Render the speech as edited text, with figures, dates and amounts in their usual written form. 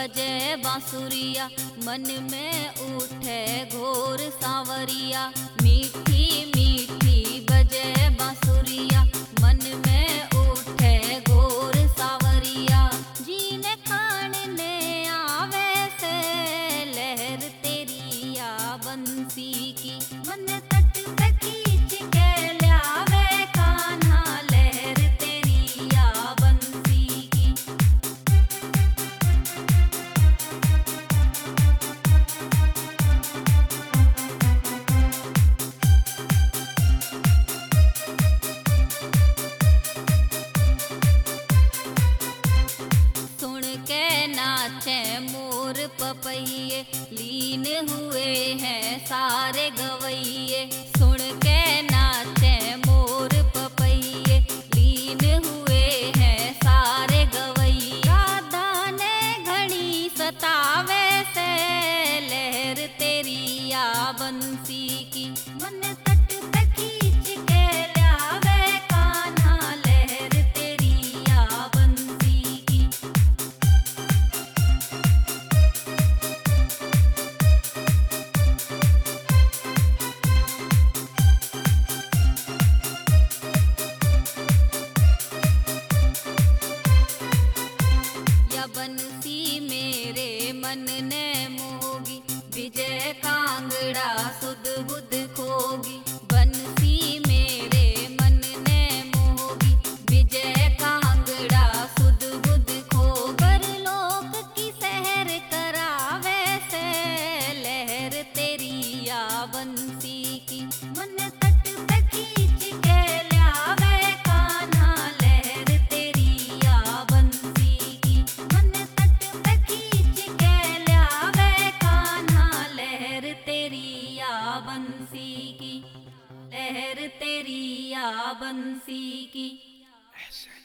बजे बांसुरिया, मन में उठे घोर सांवरिया। मीठी मीठी बजे बांसुरिया, मन में उठे घोर सांवरिया। जीने खाने आवे से लहर तेरी या बंसी की, मन तट पे खींच के ल्यावे कान्हा लहर तेरी या बंसी की। सुन के नाचे मोर पपैये, लीन हुए हैं सारे गवैये। सुन के नाचे मोर पपैये, लीन हुए हैं सारे गवैया। दाने घड़ी सतावे से लहर तेरी या बंसी की, मन तट पे खींच के ल्यावे कान्हा लहर तेरी या बंसी की। बंसी मेरे मन ने मोगी, विजय कांगड़ा सुध बुध खोगी। बंसी मेरे मन ने मोगी, विजय कांगड़ा सुध बुध खोगर। लोक की सहर करावे से लहर तेरी या बंसी की, मन तट पे खींच के ल्यावे कान्हा लहर तेरी या बंसी की। मन तट पे खींच के ल्यावे कान्हा लहर तेरी या बंसी की, लहर तेरी या बंसी की।